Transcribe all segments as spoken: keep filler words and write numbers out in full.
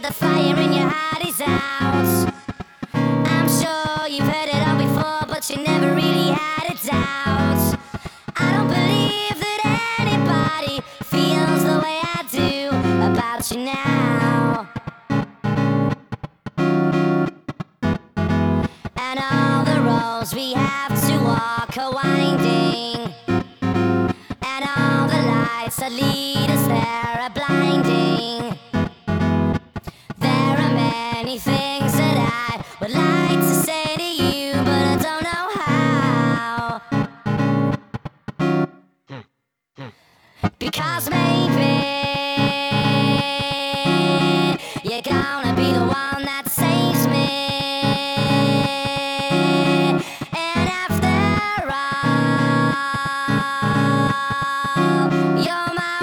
that the fire in your heart is out. I'm sure you've heard it all before, but you never really had a doubt. I don't believe that anybody feels the way I do about you now. And all the roads we have to walk are winding, and all the lights that lead us there are blinding. There are many things that I would like to say to you, but I don't know how. Because maybe you're gonna be the one that saves me. And after all, you're my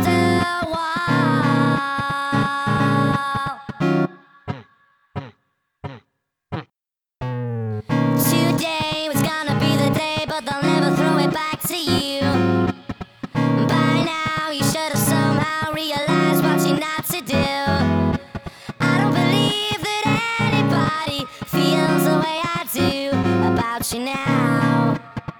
wonderwall. Today was gonna be the day, but they'll never throw it back to you. By now you should have somehow realized what you're not to do. I don't believe that anybody feels the way I do about you now.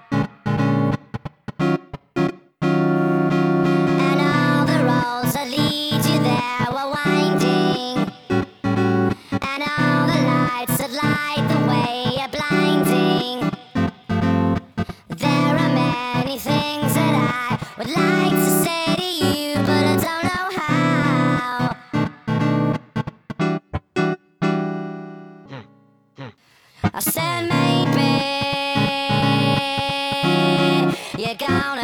And all the roads that lead you there were winding, and all the lights that light the way are blinding. There are many things that I would like to say to you, but I don't know how. I said maybe you're gonna